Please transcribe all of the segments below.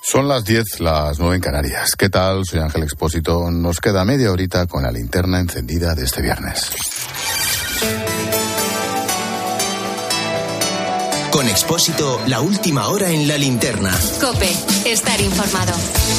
Son las 10, las 9 en Canarias. ¿Qué tal? Soy Ángel Expósito. Nos queda media horita con la linterna encendida de este viernes. Con Expósito, la última hora en la linterna. COPE, estar informado.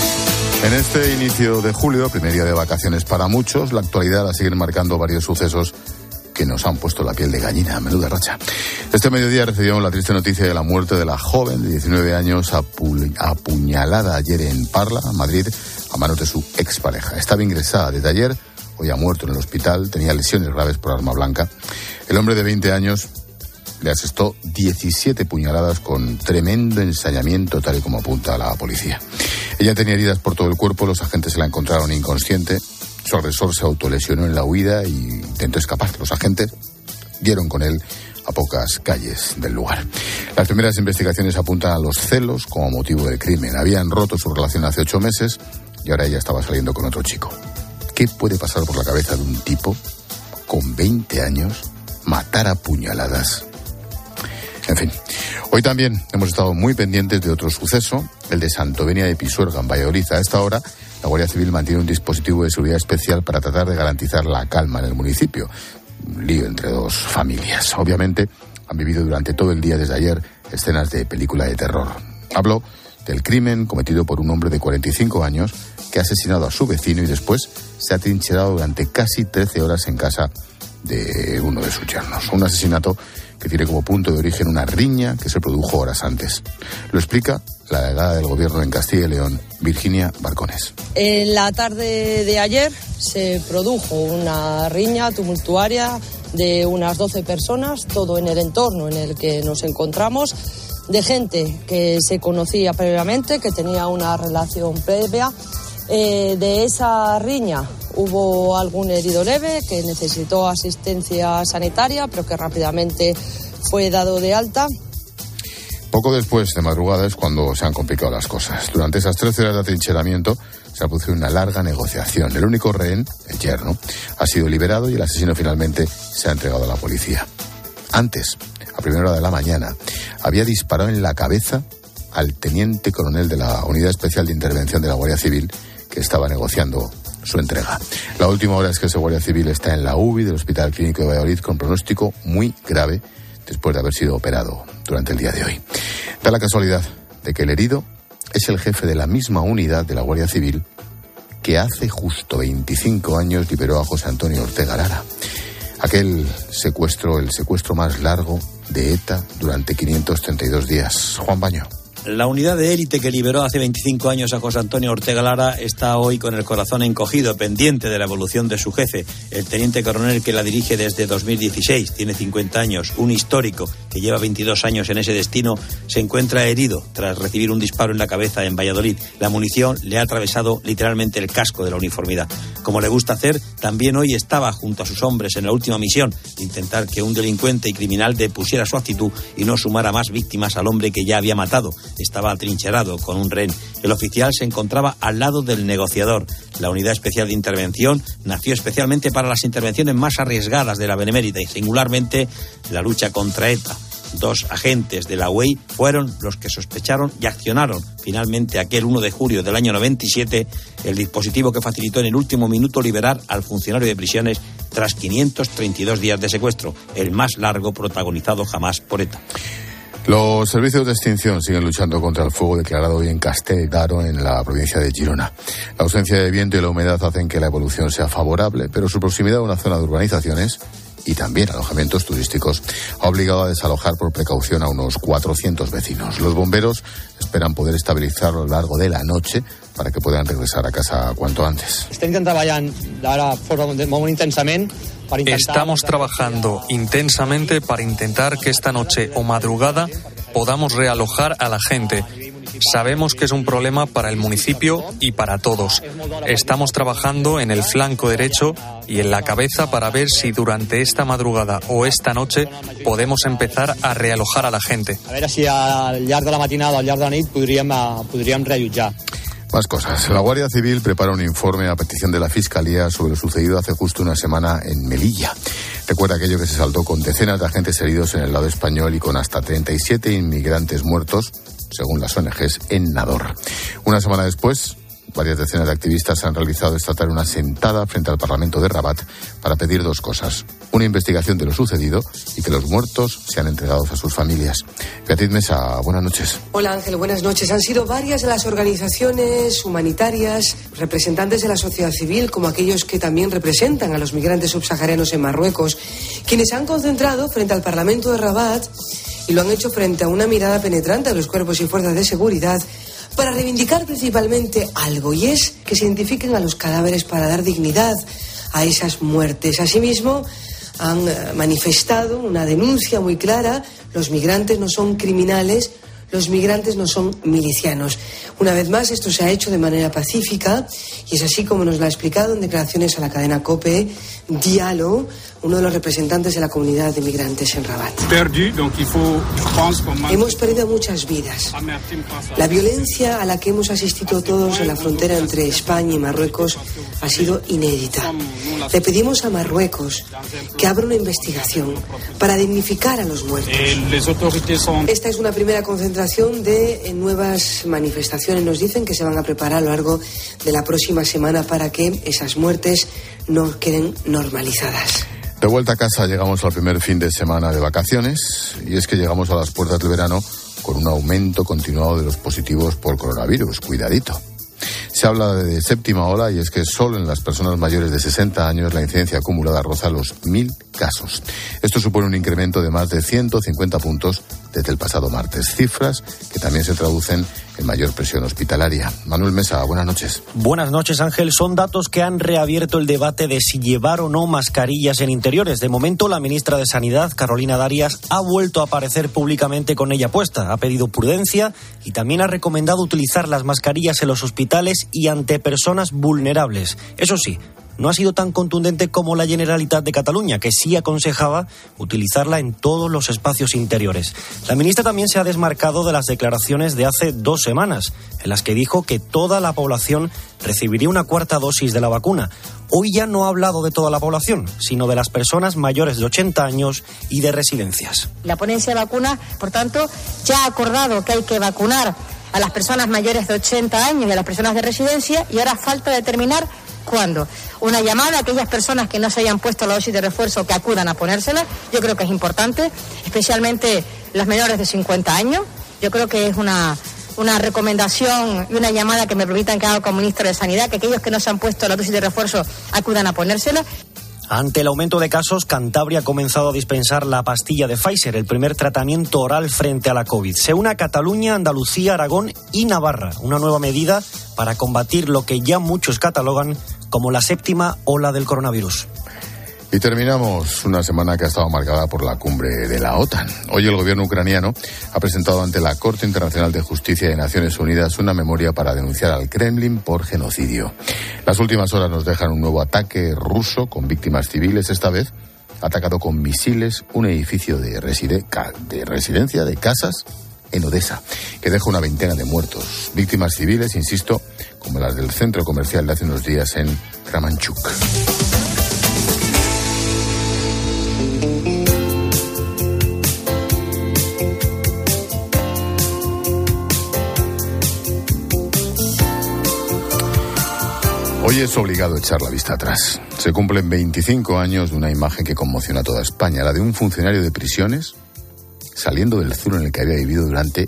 En este inicio de julio, primer día de vacaciones para muchos, la actualidad la siguen marcando varios sucesos que nos han puesto la piel de gallina, menuda racha. Este mediodía recibimos la triste noticia de la muerte de la joven de 19 años apuñalada ayer en Parla, Madrid, a manos de su expareja. Estaba ingresada desde ayer, hoy ha muerto en el hospital, tenía lesiones graves por arma blanca. El hombre de 20 años le asestó 17 puñaladas con tremendo ensañamiento, tal y como apunta la policía. Ella tenía heridas por todo el cuerpo, los agentes se la encontraron inconsciente. Su agresor se autolesionó en la huida e intentó escapar. Los agentes dieron con él a pocas calles del lugar. Las primeras investigaciones apuntan a los celos como motivo del crimen. Habían roto su relación hace 8 meses y ahora ella estaba saliendo con otro chico. ¿Qué puede pasar por la cabeza de un tipo con 20 años matar a puñaladas? En fin, hoy también hemos estado muy pendientes de otro suceso, el de Santovenia de Pisuerga, en Valladolid. A esta hora, la Guardia Civil mantiene un dispositivo de seguridad especial para tratar de garantizar la calma en el municipio. Un lío entre dos familias. Obviamente, han vivido durante todo el día desde ayer escenas de película de terror. Hablo del crimen cometido por un hombre de 45 años que ha asesinado a su vecino y después se ha trincherado durante casi 13 horas en casa de uno de sus yernos. Un asesinato que tiene como punto de origen una riña que se produjo horas antes. Lo explica la delegada del Gobierno en Castilla y León, Virginia Barcones. En la tarde de ayer se produjo una riña tumultuaria de unas 12 personas, todo en el entorno en el que nos encontramos, de gente que se conocía previamente, que tenía una relación previa. De esa riña hubo algún herido leve que necesitó asistencia sanitaria, pero que rápidamente fue dado de alta. Poco después de madrugada es cuando se han complicado las cosas. Durante esas 13 horas de atrincheramiento se ha producido una larga negociación. El único rehén, el yerno, ha sido liberado y el asesino finalmente se ha entregado a la policía. Antes, a primera hora de la mañana, había disparado en la cabeza al teniente coronel de la Unidad Especial de Intervención de la Guardia Civil, que estaba negociando su entrega. La última hora es que ese guardia civil está en la UBI del Hospital Clínico de Valladolid con pronóstico muy grave después de haber sido operado durante el día de hoy. Da la casualidad de que el herido es el jefe de la misma unidad de la Guardia Civil que hace justo 25 años liberó a José Antonio Ortega Lara. Aquel secuestro, el secuestro más largo de ETA durante 532 días. Juan Baño. La unidad de élite que liberó hace 25 años a José Antonio Ortega Lara está hoy con el corazón encogido, pendiente de la evolución de su jefe, el teniente coronel que la dirige desde 2016, tiene 50 años, un histórico que lleva 22 años en ese destino, se encuentra herido tras recibir un disparo en la cabeza en Valladolid. La munición le ha atravesado literalmente el casco de la uniformidad. Como le gusta hacer, también hoy estaba junto a sus hombres en la última misión, de intentar que un delincuente y criminal depusiera su actitud y no sumara más víctimas al hombre que ya había matado. Estaba atrincherado con un rehén. El oficial se encontraba al lado del negociador. La Unidad Especial de Intervención nació especialmente para las intervenciones más arriesgadas de la Benemérita y singularmente la lucha contra ETA. 2 agentes de la UEI fueron los que sospecharon y accionaron finalmente aquel 1 de julio del año 97 el dispositivo que facilitó en el último minuto liberar al funcionario de prisiones tras 532 días de secuestro, el más largo protagonizado jamás por ETA. Los servicios de extinción siguen luchando contra el fuego declarado hoy en Castell d'Aro, en la provincia de Girona. La ausencia de viento y la humedad hacen que la evolución sea favorable, pero su proximidad a una zona de urbanizaciones y también alojamientos turísticos ha obligado a desalojar por precaución a unos 400 vecinos. Los bomberos esperan poder estabilizarlo a lo largo de la noche para que puedan regresar a casa cuanto antes. Estamos trabajando intensamente para intentar que esta noche o madrugada podamos realojar a la gente. Sabemos que es un problema para el municipio y para todos. Estamos trabajando en el flanco derecho y en la cabeza para ver si durante esta madrugada o esta noche podemos empezar a realojar a la gente. A ver si al llarg de la matinada o al llarg de la nit podríem reallotjar. Más cosas. La Guardia Civil prepara un informe a petición de la Fiscalía sobre lo sucedido hace justo una semana en Melilla. Recuerda aquello que se saldó con decenas de agentes heridos en el lado español y con hasta 37 inmigrantes muertos, según las ONGs, en Nador. Una semana después, varias decenas de activistas han realizado esta tarde una sentada frente al Parlamento de Rabat para pedir dos cosas: una investigación de lo sucedido y que los muertos sean entregados a sus familias. Beatriz Mesa, buenas noches. Hola Ángel, buenas noches. Han sido varias de las organizaciones humanitarias, representantes de la sociedad civil, como aquellos que también representan a los migrantes subsaharianos en Marruecos, quienes se han concentrado frente al Parlamento de Rabat y lo han hecho frente a una mirada penetrante de los cuerpos y fuerzas de seguridad para reivindicar principalmente algo, y es que se identifiquen a los cadáveres para dar dignidad a esas muertes. Asimismo, han manifestado una denuncia muy clara: los migrantes no son criminales, los migrantes no son milicianos. Una vez más, esto se ha hecho de manera pacífica y es así como nos lo ha explicado en declaraciones a la cadena COPE Diallo, uno de los representantes de la comunidad de migrantes en Rabat. Hemos perdido muchas vidas. La violencia a la que hemos asistido todos en la frontera entre España y Marruecos ha sido inédita. Le pedimos a Marruecos que abra una investigación para dignificar a los muertos. Esta es una primera concentración de nuevas manifestaciones. Nos dicen que se van a preparar a lo largo de la próxima semana para que esas muertes no queden normalizadas. De vuelta a casa, llegamos al primer fin de semana de vacaciones, y es que llegamos a las puertas del verano con un aumento continuado de los positivos por coronavirus. Cuidadito. Se habla de séptima ola, y es que solo en las personas mayores de 60 años la incidencia acumulada roza los 1.000 casos. Esto supone un incremento de más de 150 puntos desde el pasado martes. Cifras que también se traducen en mayor presión hospitalaria. Manuel Mesa, buenas noches. Buenas noches, Ángel. Son datos que han reabierto el debate de si llevar o no mascarillas en interiores. De momento, la ministra de Sanidad, Carolina Darias, ha vuelto a aparecer públicamente con ella puesta. Ha pedido prudencia y también ha recomendado utilizar las mascarillas en los hospitales y ante personas vulnerables. Eso sí, no ha sido tan contundente como la Generalitat de Cataluña, que sí aconsejaba utilizarla en todos los espacios interiores. La ministra también se ha desmarcado de las declaraciones de hace 2 semanas, en las que dijo que toda la población recibiría una cuarta dosis de la vacuna. Hoy ya no ha hablado de toda la población, sino de las personas mayores de 80 años y de residencias. La ponencia de vacunas, por tanto, ya ha acordado que hay que vacunar a las personas mayores de 80 años y a las personas de residencia, y ahora falta determinar cuándo. Una llamada a aquellas personas que no se hayan puesto la dosis de refuerzo que acudan a ponérsela. Yo creo que es importante, especialmente los menores de 50 años. Yo creo que es una recomendación y una llamada que me permitan que haga como ministro de Sanidad, que aquellos que no se han puesto la dosis de refuerzo acudan a ponérsela. Ante el aumento de casos, Cantabria ha comenzado a dispensar la pastilla de Pfizer, el primer tratamiento oral frente a la COVID. Se une a Cataluña, Andalucía, Aragón y Navarra, una nueva medida para combatir lo que ya muchos catalogan como la séptima ola del coronavirus. Y terminamos una semana que ha estado marcada por la cumbre de la OTAN. Hoy el gobierno ucraniano ha presentado ante la Corte Internacional de Justicia de Naciones Unidas una memoria para denunciar al Kremlin por genocidio. Las últimas horas nos dejan un nuevo ataque ruso con víctimas civiles. Esta vez ha atacado con misiles un edificio de residencia de casas en Odessa, que deja una veintena de muertos. Víctimas civiles, insisto, como las del centro comercial de hace unos días en Kremenchuk. Hoy es obligado echar la vista atrás. Se cumplen 25 años de una imagen que conmociona a toda España, la de un funcionario de prisiones saliendo del zulo en el que había vivido durante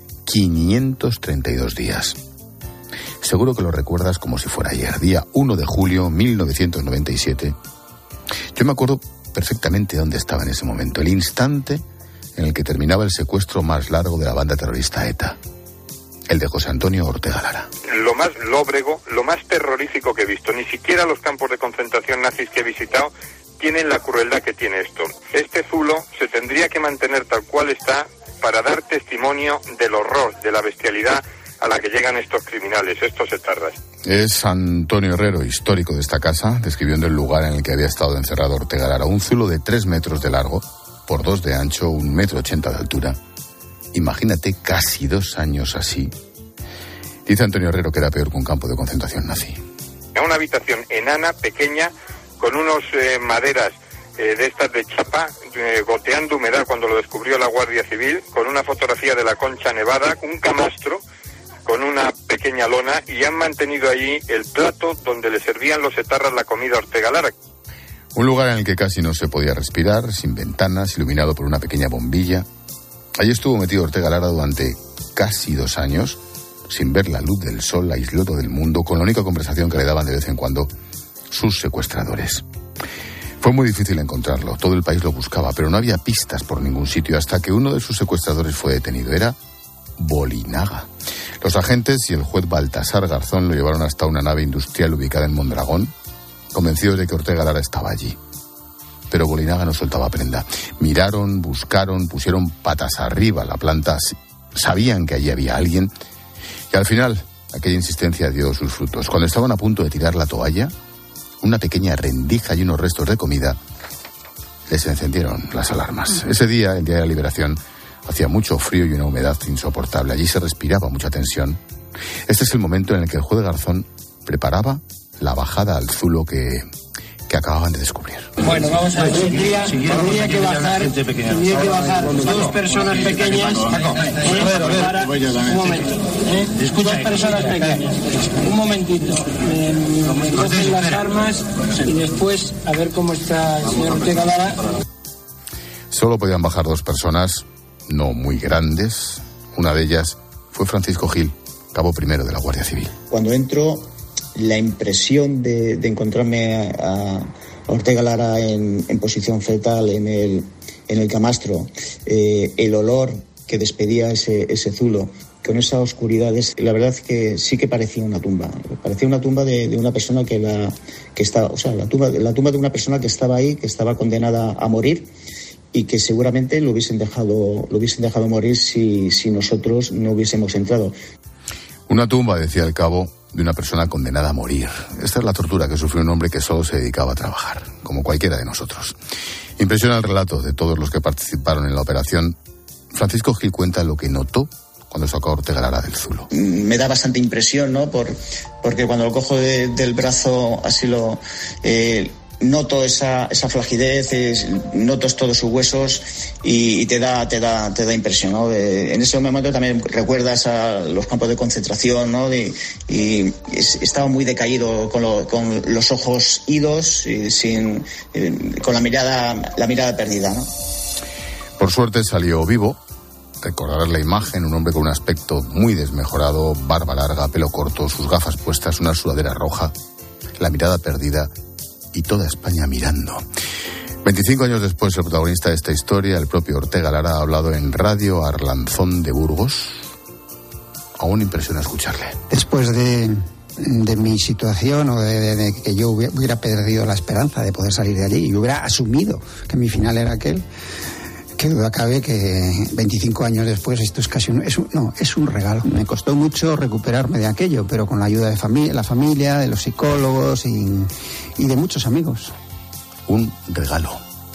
532 días. Seguro que lo recuerdas como si fuera ayer, día 1 de julio 1997. Yo me acuerdo perfectamente dónde estaba en ese momento, el instante en el que terminaba el secuestro más largo de la banda terrorista ETA. El de José Antonio Ortega Lara. Lo más lóbrego, lo más terrorífico que he visto. Ni siquiera los campos de concentración nazis que he visitado tienen la crueldad que tiene esto. Este zulo se tendría que mantener tal cual está para dar testimonio del horror, de la bestialidad a la que llegan estos criminales, estos etarras. Es Antonio Herrero, histórico de esta casa, describiendo el lugar en el que había estado encerrado Ortega Lara. Un zulo de 3 metros de largo, por 2 de ancho, 1,80 metros de altura. Imagínate casi 2 años así. Dice Antonio Herrero que era peor que un campo de concentración nazi. Una habitación enana, pequeña, con unos maderas de estas de chapa, goteando humedad cuando lo descubrió la Guardia Civil, con una fotografía de la Concha Nevada, un camastro con una pequeña pequeña lona y han mantenido allí el plato donde le servían los etarras la comida a Ortega Lara. Un lugar en el que casi no se podía respirar, sin ventanas, iluminado por una pequeña bombilla. Allí estuvo metido Ortega Lara durante casi 2 años, sin ver la luz del sol, aislado del mundo, con la única conversación que le daban de vez en cuando sus secuestradores. Fue muy difícil encontrarlo, todo el país lo buscaba, pero no había pistas por ningún sitio hasta que uno de sus secuestradores fue detenido. Era Bolinaga. Los agentes y el juez Baltasar Garzón lo llevaron hasta una nave industrial ubicada en Mondragón, convencidos de que Ortega Lara estaba allí. Pero Bolinaga no soltaba prenda. Miraron, buscaron, pusieron patas arriba la planta, sabían que allí había alguien, y al final aquella insistencia dio sus frutos. Cuando estaban a punto de tirar la toalla, una pequeña rendija y unos restos de comida, les encendieron las alarmas. Ese día, el día de la liberación, hacía mucho frío y una humedad insoportable. Allí se respiraba mucha tensión. Este es el momento en el que el juez Garzón preparaba la bajada al Zulo que acababan de descubrir. Bueno, vamos a ver. Tendría que bajar 2 personas pequeñas para... Un momento. 2 personas pequeñas. Un momentito. Me cogen las armas y después a ver cómo está el señor Ortega Lara. Solo podían bajar 2 personas, no muy grandes. Una de ellas fue Francisco Gil, cabo primero de la Guardia Civil. Cuando entro, la impresión de encontrarme a Ortega Lara en posición fetal en el camastro, el olor que despedía ese zulo, con esa oscuridad, la verdad es que sí que parecía una tumba. Parecía una tumba de una persona la tumba de una persona que estaba ahí, que estaba condenada a morir, y que seguramente lo hubiesen dejado morir si nosotros no hubiésemos entrado. Una tumba, decía el cabo, de una persona condenada a morir. Esta es la tortura que sufrió un hombre que solo se dedicaba a trabajar, como cualquiera de nosotros. Impresiona el relato de todos los que participaron en la operación. Francisco Gil cuenta lo que notó cuando sacó a Ortega Lara del Zulo. Me da bastante impresión, ¿no? Porque cuando lo cojo del brazo, así noto esa flagidez, noto todos sus huesos y te da impresión, ¿no? En ese momento también recuerdas a los campos de concentración, ¿no? Y estaba muy decaído, con los ojos idos, con la mirada perdida, ¿no? Por suerte salió vivo. Recordarás la imagen, un hombre con un aspecto muy desmejorado, barba larga, pelo corto, sus gafas puestas, una sudadera roja, la mirada perdida y toda España mirando. 25 años después, el protagonista de esta historia, el propio Ortega Lara, ha hablado en Radio Arlanzón de Burgos. Aún impresiona escucharle. Después de mi situación, o de que yo hubiera perdido la esperanza de poder salir de allí y hubiera asumido que mi final era aquel, que duda cabe que 25 años después esto es casi es un regalo. Me costó mucho recuperarme de aquello, pero con la ayuda de la familia, de los psicólogos y de muchos amigos. Un regalo.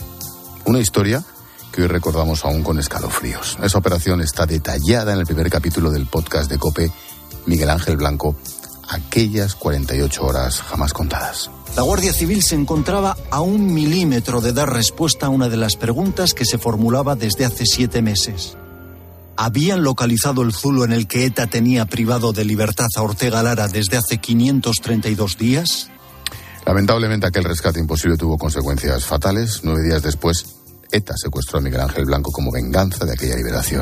Una historia que hoy recordamos aún con escalofríos. Esa operación está detallada en el primer capítulo del podcast de COPE, Miguel Ángel Blanco, aquellas 48 horas jamás contadas. La Guardia Civil se encontraba a 1 milímetro de dar respuesta a una de las preguntas que se formulaba desde hace 7 meses. ¿Habían localizado el zulo en el que ETA tenía privado de libertad a Ortega Lara desde hace 532 días? Lamentablemente aquel rescate imposible tuvo consecuencias fatales. 9 días después, ETA secuestró a Miguel Ángel Blanco como venganza de aquella liberación.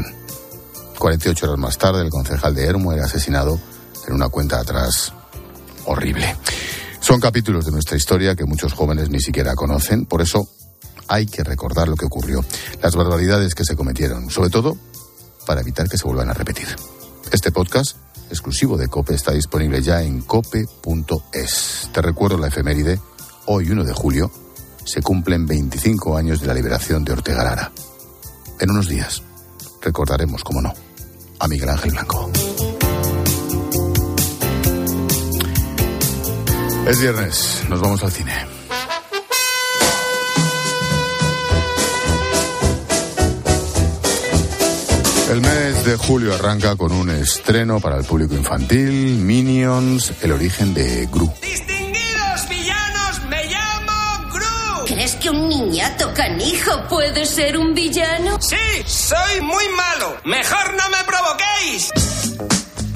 48 horas más tarde, el concejal de Hermo era asesinado en una cuenta atrás horrible. Son capítulos de nuestra historia que muchos jóvenes ni siquiera conocen, por eso hay que recordar lo que ocurrió, las barbaridades que se cometieron, sobre todo para evitar que se vuelvan a repetir. Este podcast, exclusivo de COPE, está disponible ya en cope.es. Te recuerdo la efeméride, hoy 1 de julio, se cumplen 25 años de la liberación de Ortega Lara. En unos días recordaremos, como no, a Miguel Ángel Blanco. Es viernes, nos vamos al cine. El mes de julio arranca con un estreno para el público infantil, Minions, el origen de Gru. ¡Distinguidos villanos, me llamo Gru! ¿Crees que un niñato canijo puede ser un villano? ¡Sí! ¡Soy muy malo! ¡Mejor no me provoquéis!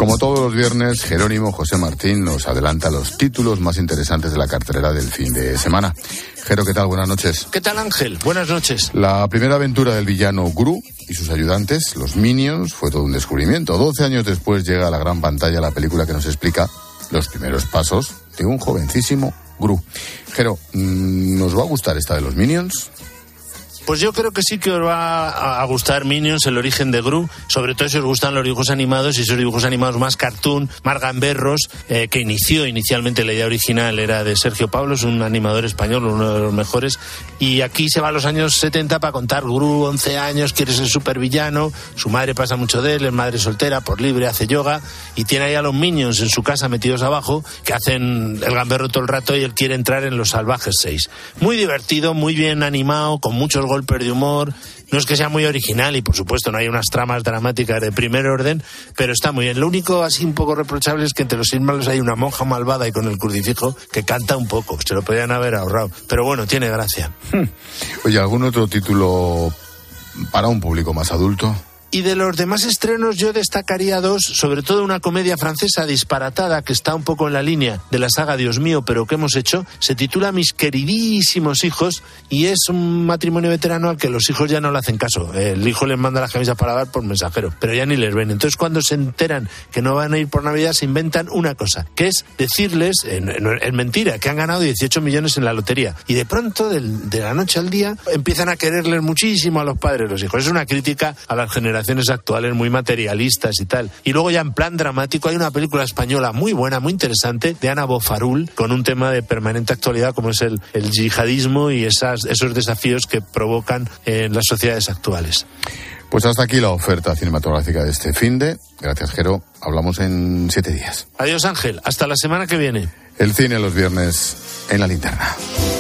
Como todos los viernes, Jerónimo José Martín nos adelanta los títulos más interesantes de la cartelera del fin de semana. Jero, ¿qué tal? Buenas noches. ¿Qué tal, Ángel? Buenas noches. La primera aventura del villano Gru y sus ayudantes, los Minions, fue todo un descubrimiento. 12 años después llega a la gran pantalla la película que nos explica los primeros pasos de un jovencísimo Gru. Jero, ¿nos va a gustar esta de los Minions? Pues yo creo que sí que os va a gustar Minions, el origen de Gru, sobre todo si os gustan los dibujos animados y esos dibujos animados más cartoon, más gamberros, que inicialmente la idea original era de Sergio Pablo, es un animador español, uno de los mejores, y aquí se va a los años 70 para contar Gru, 11 años, quiere ser supervillano, su madre pasa mucho de él, es madre soltera, por libre, hace yoga, y tiene ahí a los Minions en su casa metidos abajo, que hacen el gamberro todo el rato y él quiere entrar en los Salvajes 6. Muy divertido, muy bien animado, con muchos golpes de humor, no es que sea muy original y por supuesto no hay unas tramas dramáticas de primer orden, pero está muy bien. Lo único así un poco reprochable es que entre los 6 malos hay una monja malvada y con el crucifijo que canta un poco, se lo podían haber ahorrado, pero bueno, tiene gracia. Oye, ¿algún otro título para un público más adulto? Y de los demás estrenos yo destacaría 2, sobre todo una comedia francesa disparatada que está un poco en la línea de la saga Dios mío, pero ¿qué hemos hecho? Se titula Mis queridísimos hijos y es un matrimonio veterano al que los hijos ya no le hacen caso. El hijo les manda las camisas para lavar por mensajero, pero ya ni les ven. Entonces cuando se enteran que no van a ir por Navidad se inventan una cosa, que es decirles, en mentira, que han ganado 18 millones en la lotería. Y de pronto, de la noche al día, empiezan a quererles muchísimo a los padres los hijos. Es una crítica a las generaciones actuales muy materialistas y tal. Y luego ya en plan dramático hay una película española muy buena, muy interesante, de Ana Bofarul, con un tema de permanente actualidad como es el yihadismo y esos desafíos que provocan en las sociedades actuales. Pues hasta aquí la oferta cinematográfica de este finde. Gracias, Jero. Hablamos en 7 días. Adiós, Ángel. Hasta la semana que viene. El cine los viernes en La Linterna.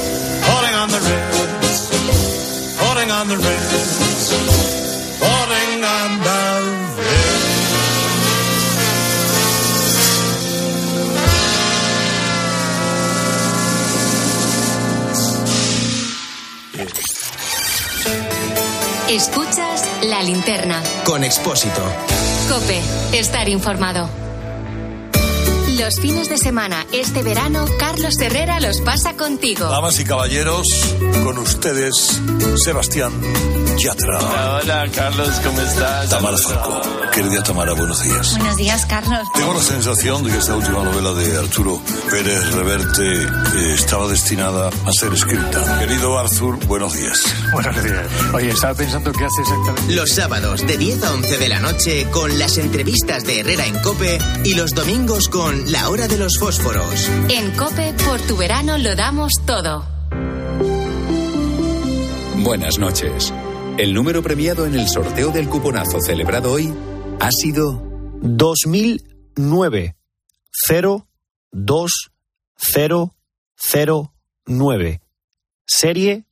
Escuchas La Linterna. Con Expósito. COPE. Estar informado. Los fines de semana, este verano, Carlos Herrera los pasa contigo. Damas y caballeros, con ustedes, Sebastián Yatra. Hola, Carlos, ¿cómo estás? Tamara Falcó. Querida Tamara, buenos días. Buenos días, Carlos. Tengo la sensación de que esta última novela de Arturo Pérez Reverte estaba destinada a ser escrita. Querido Arthur, buenos días. Buenos días. Oye, estaba pensando qué hace exactamente. Los sábados de 10 a 11 de la noche con las entrevistas de Herrera en COPE y los domingos con La Hora de los Fósforos. En COPE, por tu verano lo damos todo. Buenas noches. El número premiado en el sorteo del cuponazo celebrado hoy ha sido 2009 02009. Serie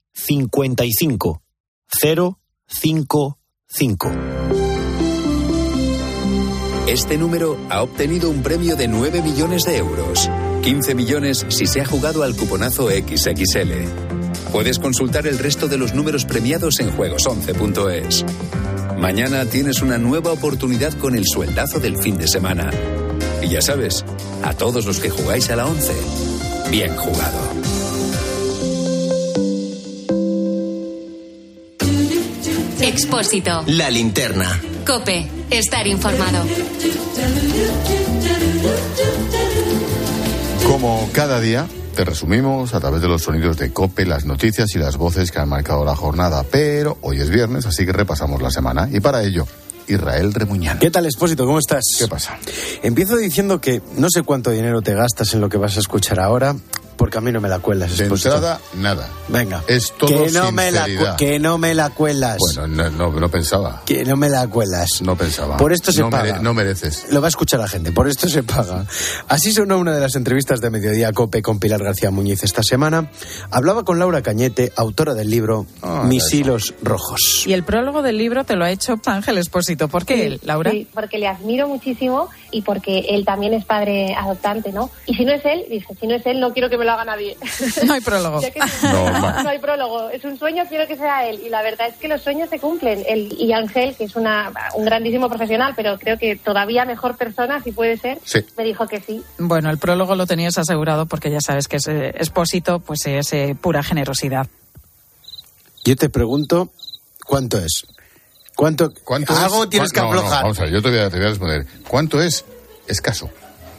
55055. Este número ha obtenido un premio de 9 millones de euros. 15 millones si se ha jugado al cuponazo XXL. Puedes consultar el resto de los números premiados en juegos11.es. Mañana tienes una nueva oportunidad con el sueldazo del fin de semana. Y ya sabes, a todos los que jugáis a la 11, bien jugado. Expósito. La Linterna. COPE. Estar informado. Como cada día, te resumimos a través de los sonidos de COPE las noticias y las voces que han marcado la jornada. Pero hoy es viernes, así que repasamos la semana. Y para ello, Israel Remuñán. ¿Qué tal, Expósito? ¿Cómo estás? ¿Qué pasa? Empiezo diciendo que no sé cuánto dinero te gastas en lo que vas a escuchar ahora, porque a mí no me la cuelas. De entrada, nada. Venga. Es todo que no sinceridad. Que no me la cuelas. Bueno, no pensaba. Que no me la cuelas. No pensaba. Por esto se paga. No mereces. Lo va a escuchar la gente. Por esto se paga. Así sonó una de las entrevistas de Mediodía COPE con Pilar García Muñiz esta semana. Hablaba con Laura Cañete, autora del libro Mis hilos rojos. Y el prólogo del libro te lo ha hecho Ángel Expósito. ¿Por qué él, Laura? Sí, porque le admiro muchísimo y porque él también es padre adoptante, ¿no? Y si no es él, dice, si no es él, no quiero que me lo lo haga nadie. No hay prólogo. No hay prólogo. Es un sueño, quiero que sea él. Y la verdad es que los sueños se cumplen. Y Ángel, que es un grandísimo profesional, pero creo que todavía mejor persona, si puede ser, me dijo que sí. Bueno, el prólogo lo tenías asegurado porque ya sabes que ese Expósito pues es pura generosidad. Yo te pregunto, ¿cuánto es? ¿Cuánto algo es? Tienes que aflojar. Vamos a ver, yo te voy a responder. ¿Cuánto es? Escaso.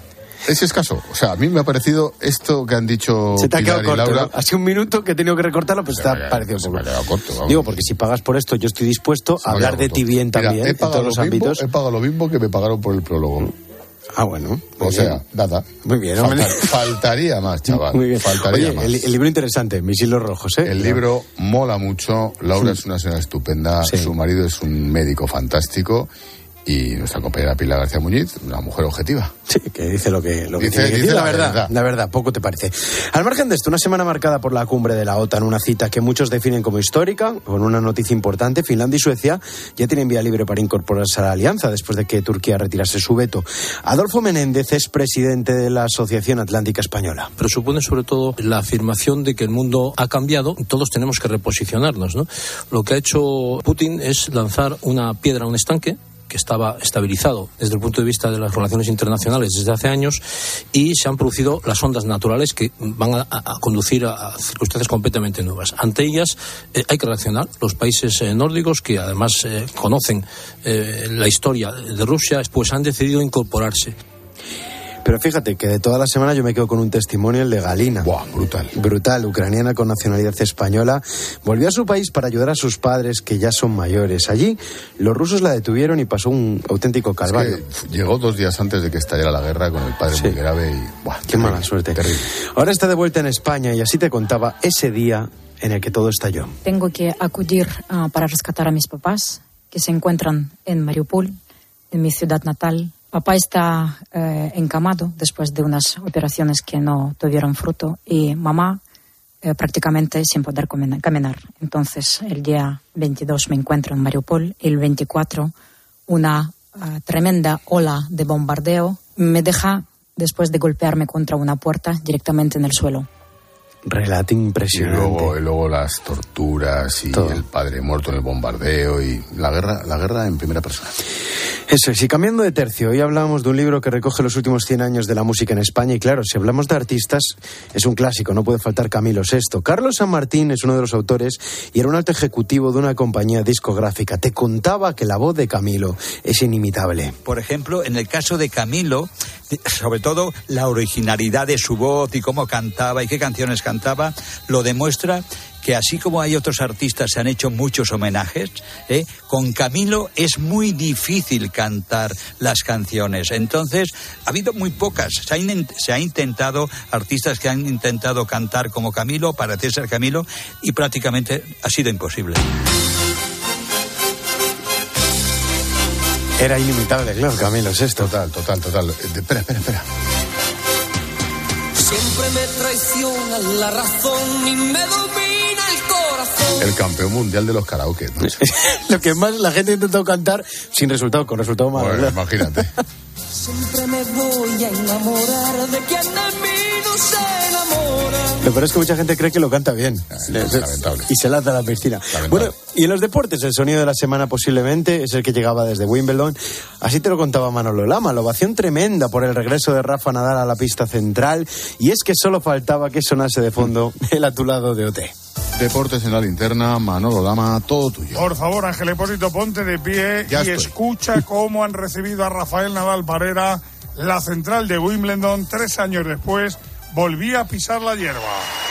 Es escaso. O sea, a mí me ha parecido esto que han dicho se te ha Pilar quedado corto, y Laura. ¿no? Ha sido un minuto que he tenido que recortarlo, pero está parecido poco. Me ha quedado corto, vamos. Digo, porque si pagas por esto, yo estoy dispuesto a hablar de ti bien también, en todos los ámbitos. He pagado lo mismo que me pagaron por el prólogo. Ah, bueno. O sea, nada. Muy bien. Faltaría más, chaval. Muy bien. Faltaría Oye, más. El libro interesante, Mis hilos rojos, ¿eh? El libro mola mucho. Laura es una señora estupenda. Su marido es un médico fantástico. Y nuestra compañera Pilar García Muñiz, una mujer objetiva. Sí, que dice lo que tiene que decir, la verdad, poco te parece. Al margen de esto, una semana marcada por la cumbre de la OTAN, una cita que muchos definen como histórica, con una noticia importante: Finlandia y Suecia ya tienen vía libre para incorporarse a la alianza después de que Turquía retirase su veto. Adolfo Menéndez es presidente de la Asociación Atlántica Española. Pero supone sobre todo la afirmación de que el mundo ha cambiado y todos tenemos que reposicionarnos, ¿no? Lo que ha hecho Putin es lanzar una piedra a un estanque que estaba estabilizado desde el punto de vista de las relaciones internacionales desde hace años, y se han producido las ondas naturales que van a conducir a circunstancias completamente nuevas. Ante ellas hay que reaccionar. Los países nórdicos, que además conocen la historia de Rusia, pues han decidido incorporarse. Pero fíjate que de toda la semana yo me quedo con un testimonio, el de Galina. ¡Buah, brutal! Brutal, ucraniana con nacionalidad española. Volvió a su país para ayudar a sus padres, que ya son mayores. Allí los rusos la detuvieron y pasó un auténtico calvario. Es que llegó 2 días antes de que estallara la guerra, con el padre muy grave y... ¡buah! Qué mala suerte. Terrible. Ahora está de vuelta en España y así te contaba ese día en el que todo estalló. Tengo que acudir para rescatar a mis papás, que se encuentran en Mariupol, en mi ciudad natal. Papá está encamado después de unas operaciones que no tuvieron fruto, y mamá prácticamente sin poder caminar. Entonces, el día 22 me encuentro en Mariupol, y el 24 una tremenda ola de bombardeo me deja, después de golpearme contra una puerta, directamente en el suelo. Relato impresionante. Y luego las torturas y todo. El padre muerto en el bombardeo y la guerra en primera persona. Eso es, y cambiando de tercio, hoy hablamos de un libro que recoge los últimos 100 años de la música en España, y claro, si hablamos de artistas, es un clásico, no puede faltar Camilo VI. Carlos San Martín es uno de los autores y era un alto ejecutivo de una compañía discográfica. Te contaba que la voz de Camilo es inimitable. Por ejemplo, en el caso de Camilo, sobre todo la originalidad de su voz y cómo cantaba y qué canciones cantaba, lo demuestra que así como hay otros artistas, se han hecho muchos homenajes, con Camilo es muy difícil cantar las canciones. Entonces, ha habido muy pocas. Se ha intentado, artistas que han intentado cantar como Camilo, parecer ser Camilo, y prácticamente ha sido imposible. Era inimitable, claro, Camilo, es esto. Total. Espera. Siempre me traiciona la razón y me domina el corazón. El campeón mundial de los karaoke, ¿no? Lo que más la gente ha intentado cantar sin resultado, con resultado malo. Bueno, imagínate. Siempre me voy a enamorar de quien de mí no se enamora. Lo peor es que mucha gente cree que lo canta bien. Lamentable. Y se lanza a la piscina. Lamentable. Bueno, y en los deportes, el sonido de la semana posiblemente es el que llegaba desde Wimbledon. Así te lo contaba Manolo Lama. La ovación tremenda por el regreso de Rafa Nadal a la pista central. Y es que solo faltaba que sonase de fondo el a tu lado de OT. Deportes en la linterna, Manolo Lama, todo tuyo. Por favor, Ángel Expósito, ponte de pie escucha cómo han recibido a Rafael Nadal Parera, la central de Wimbledon. 3 años después, volvía a pisar la hierba.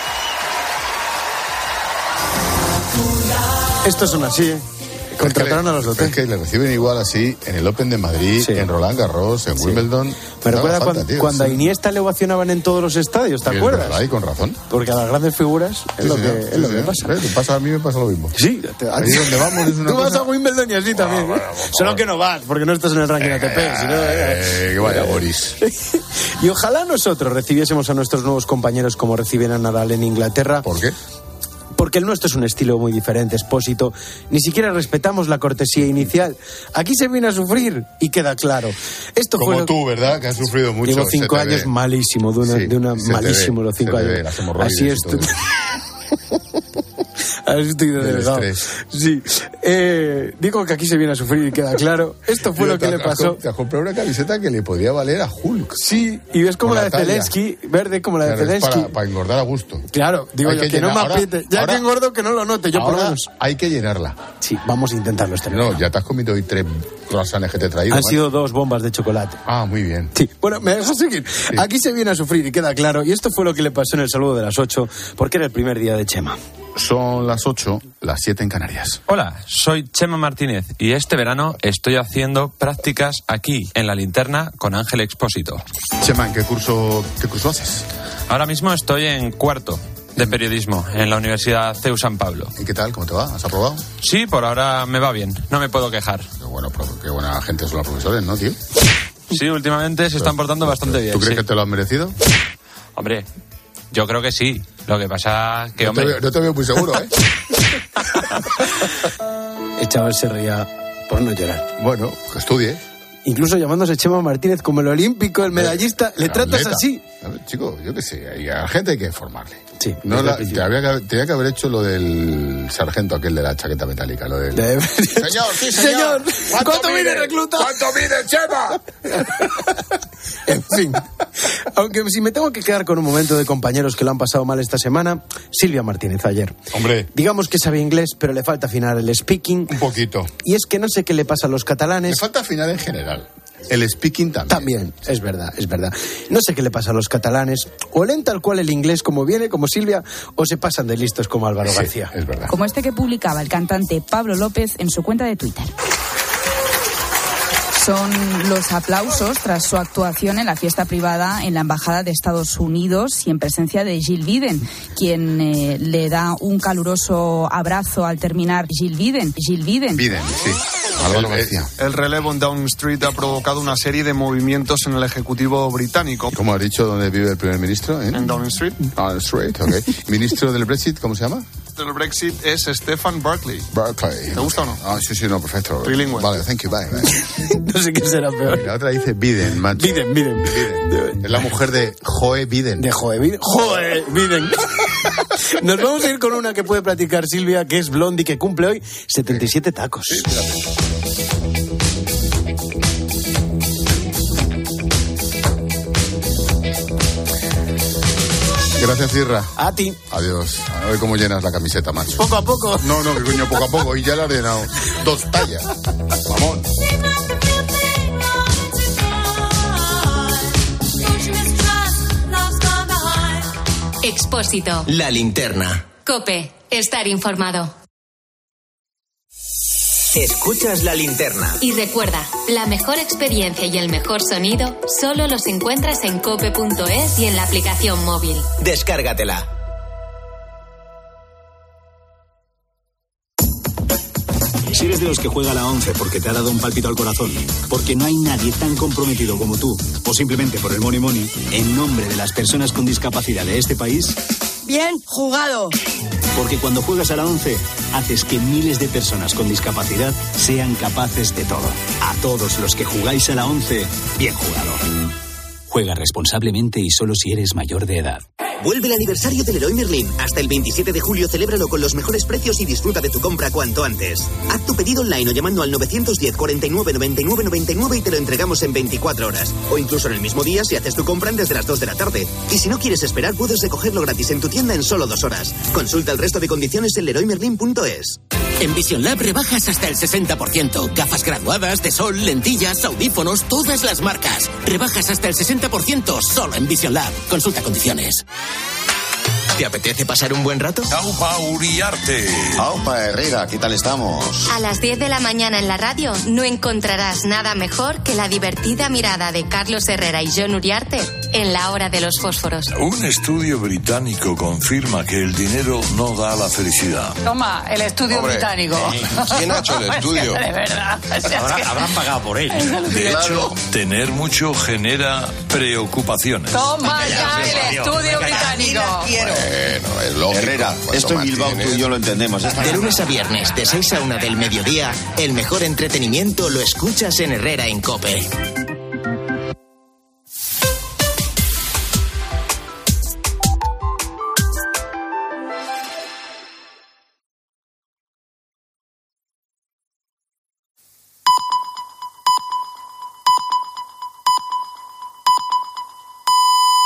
Esto son así, Contrataron a los dos. Es que le reciben igual así en el Open de Madrid, en Roland Garros, en Wimbledon. Me recuerda cuando a Iniesta le ovacionaban en todos los estadios, ¿te acuerdas? Verdad, y con razón. Porque a las grandes figuras es lo que pasa. A mí me pasa lo mismo. Sí, ahí donde vamos es una Tú vas a Wimbledon y así también. Solo que no vas, porque no estás en el ranking ATP. Que vaya Boris. Y ojalá nosotros recibiésemos a nuestros nuevos compañeros como reciben a Nadal en Inglaterra. ¿Por qué? porque el nuestro es un estilo muy diferente, Expósito. Ni siquiera respetamos la cortesía inicial. Aquí se viene a sufrir y queda claro. Esto como fue tú, ¿verdad? Que has sufrido mucho. Llevo 5 años malísimo, malísimo los 5 años. Así es. Así estoy de delgado. Sí. Digo que aquí se viene a sufrir y queda claro. Esto fue lo que le pasó. Te has comprado una camiseta que le podía valer a Hulk. Sí, y ves como la de Zelensky, verde como la de Zelensky. Para engordar a gusto. Claro, digo yo, que no me apriete. Ya que engordo, que no lo note, yo por lo menos. Hay que llenarla. Sí, vamos a intentarlo este verano. No, ya te has comido hoy 3 croissants que te he traído. Han sido 2 bombas de chocolate. Ah, muy bien. Sí, bueno, me dejas seguir. Sí. Aquí se viene a sufrir y queda claro. Y esto fue lo que le pasó en el saludo de las 8, porque era el primer día de Chema. Son las 8, las 7 en Canarias. Hola, soy Chema Martínez y este verano estoy haciendo prácticas aquí, en La Linterna, con Ángel Expósito. Chema, ¿en qué curso haces? Ahora mismo estoy en 4º de periodismo en la Universidad CEU San Pablo. ¿Y qué tal? ¿Cómo te va? ¿Has aprobado? Sí, por ahora me va bien, no me puedo quejar. Qué buena gente son los profesores, ¿no, tío? Sí, últimamente se están portando bastante bien. ¿Tú crees que te lo has merecido? Hombre, yo creo que sí. Lo que pasa que, hombre... No te veo muy seguro, ¿eh? El chaval se reía por no llorar. Bueno, que estudie. Incluso llamándose Chema Martínez como el olímpico, el medallista, le tratas así. A ver, chico, yo qué sé, a la gente hay que formarle. Sí. Tenía que haber hecho lo del sargento aquel de la chaqueta metálica, lo del... Señor, sí, señor. ¿Cuánto mide, recluta? ¿Cuánto mide, Chema? En fin. Aunque si me tengo que quedar con un momento de compañeros que lo han pasado mal esta semana, Silvia Martínez ayer. Hombre. Digamos que sabe inglés, pero le falta afinar el speaking. Un poquito. Y es que no sé qué le pasa a los catalanes. Le falta afinar en general. El speaking también. También, es verdad. No sé qué le pasa a los catalanes. O leen tal cual el inglés como viene, como Silvia, o se pasan de listos como Álvaro García. Es verdad. Como este que publicaba el cantante Pablo López en su cuenta de Twitter. Son los aplausos tras su actuación en la fiesta privada en la Embajada de Estados Unidos y en presencia de Jill Biden, quien le da un caluroso abrazo al terminar. Jill Biden, sí. El relevo en Downing Street ha provocado una serie de movimientos en el Ejecutivo británico. ¿Cómo ha dicho dónde vive el primer ministro? En Downing Street. Downing Street, ok. ¿Ministro del Brexit, cómo se llama? Del Brexit es Stephen Barclay. ¿Te gusta o no? Ah, sí, no, perfecto. Trilingüe. Vale, thank you, bye. No sé qué será peor. Y la otra dice Biden, macho. Biden. Es la mujer de Joe Biden. De Joe Biden. Joe Biden. Nos vamos a ir con una que puede platicar Silvia, que es Blondie, que cumple hoy 77 tacos. Sí, espérate. Gracias, Cirra. A ti. Adiós. A ver cómo llenas la camiseta, macho. Poco a poco. No, que coño, poco a poco. Y ya la he llenado 2 tallas. Vamos. Expósito. La Linterna. COPE. Estar informado. Escuchas La Linterna. Y recuerda, la mejor experiencia y el mejor sonido solo los encuentras en cope.es y en la aplicación móvil. Descárgatela. Si eres de los que juega a la 11 porque te ha dado un pálpito al corazón, porque no hay nadie tan comprometido como tú, o simplemente por el money money, en nombre de las personas con discapacidad de este país... Bien jugado. Porque cuando juegas a la 11, haces que miles de personas con discapacidad sean capaces de todo. A todos los que jugáis a la 11, bien jugado. Juega responsablemente y solo si eres mayor de edad. Vuelve el aniversario del Leroy Merlin. Hasta el 27 de julio celébralo con los mejores precios y disfruta de tu compra cuanto antes. Haz tu pedido online o llamando al 910 49 99 99 y te lo entregamos en 24 horas. O incluso en el mismo día si haces tu compra desde las 2 de la tarde. Y si no quieres esperar, puedes recogerlo gratis en tu tienda en solo 2 horas. Consulta el resto de condiciones en leroymerlin.es. En Vision Lab rebajas hasta el 60%. Gafas graduadas, de sol, lentillas, audífonos, todas las marcas. Rebajas hasta el 60% solo en Vision Lab. Consulta condiciones. ¿Te apetece pasar un buen rato? Aupa Uriarte. Aupa Herrera, ¿qué tal estamos? A las 10 de la mañana en la radio no encontrarás nada mejor que la divertida mirada de Carlos Herrera y Jon Uriarte en La Hora de los Fósforos. Un estudio británico confirma que el dinero no da la felicidad. Toma, el estudio británico. ¿Quién ha hecho el estudio? De verdad. Habrán pagado por él. De hecho, tener mucho genera preocupaciones. Toma ya el estudio británico. Y quiero. Bueno, es lógico. Herrera, esto en Bilbao tú y yo lo entendemos. De lunes a viernes, de 6 a 1 del mediodía, el mejor entretenimiento lo escuchas en Herrera en COPE.